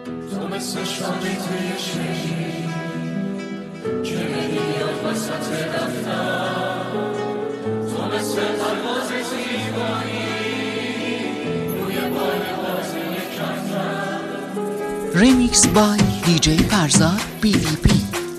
تو مثل شامی توی شهری که نمیاد وسط دفتر، تو مثل پرواز زیبایی روی بال بازی کفتر. ریمیکس بای دیجی فرزاد BDP.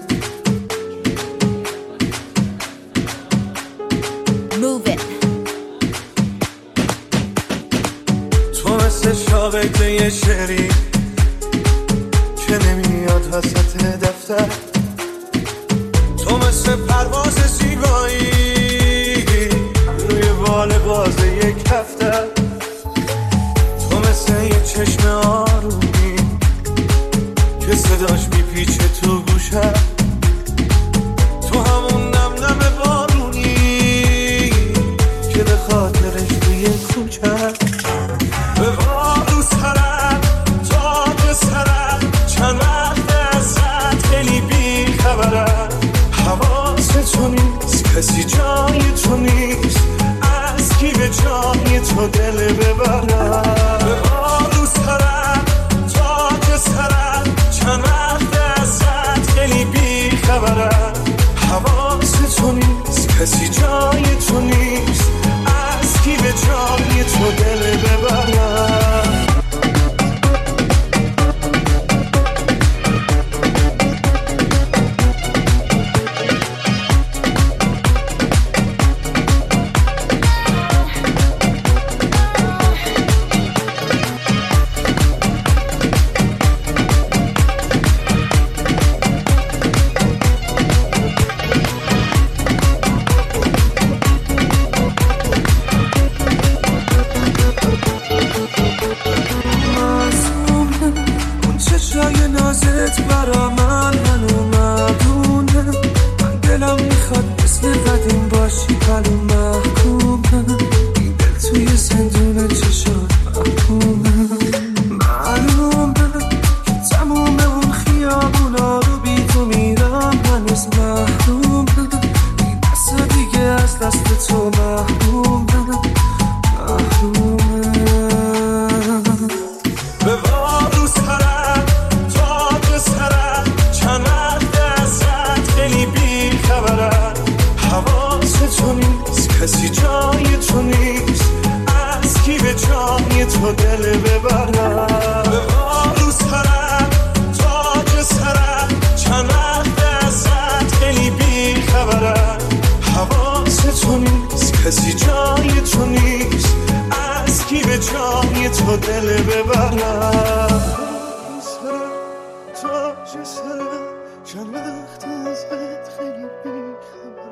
تو مثل شاقه توی شهری که نمیاد وسط دفتر، تو مثل پرواز زیبایی روی بال باز یک کفتر، تو مثل یه چشم آرومی که صداش میپیچه تو گوشم، تو همون نم نم بارونی که به خاطرش توی کوچم به بارو سرم تاج سرم چند وقت ازت خیلی بی خبرم، حواست تو نیست کسی جای تو نیست، از کی به جای تو دل ببرم، به بارو سرم تاج سرم چند وقت ازت خیلی بی خبرم، حواست تو نیست کسی جای تو نیست، از کی به جای تو دل ببرم. جای نازت برا من هنو مدونه، من دلم میخواد مثل قدیم باشی پلو محکومه، این دل توی زندون چشات محکومه، معلومه که تموم اون خیابونا رو بی تو میرم هنوز محرومه، این دست دیگه از دست تو محرومه محرومه. به بارو سرم تاج سرم چند وقت ازت خیلی بی خبرم، حواست تو نیست کسی جای تو نیست، از کی به جای تو دل ببرم، به بارو سرم تاج سرم چند وقت ازت خیلی بی خبرم، حواست تو نیست کسی جای تو نیست، از کی به جای تو دل ببرم. تاج سرم چند وقت ازت خیلی بی خبرم.